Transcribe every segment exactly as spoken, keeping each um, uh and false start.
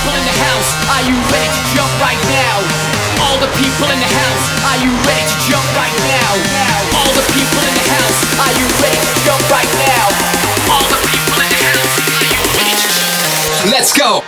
people in the house, are you ready to jump right now? All the people in the house, are you ready to jump right now? All the people in the house, are you ready to jump right now? All the people in the house, are you ready to jump? Let's go!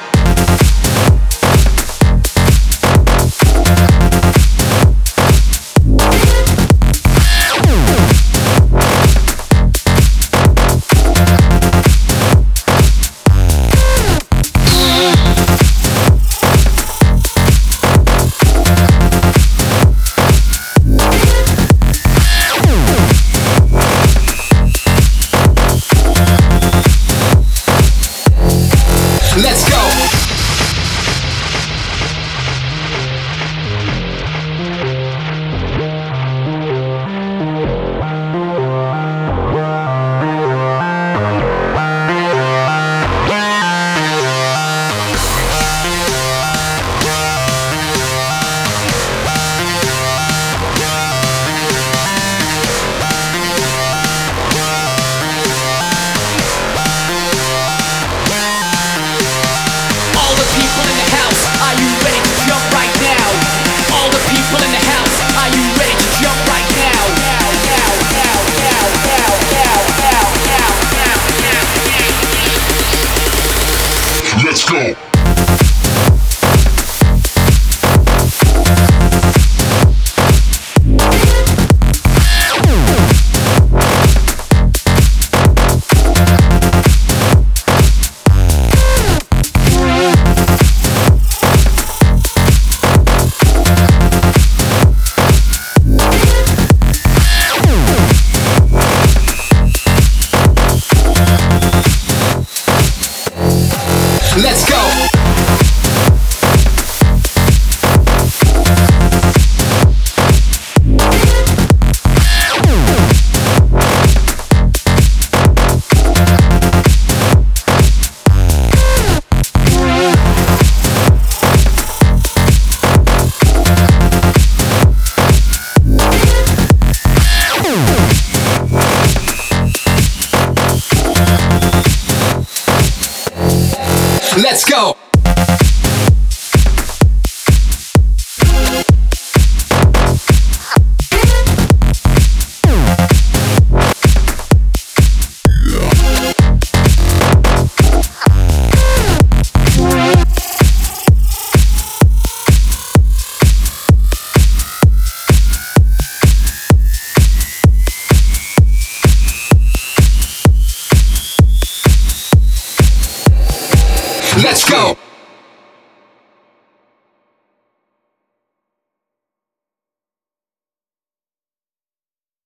Let's go! Let's go! Let's go! Let's go! Let's go!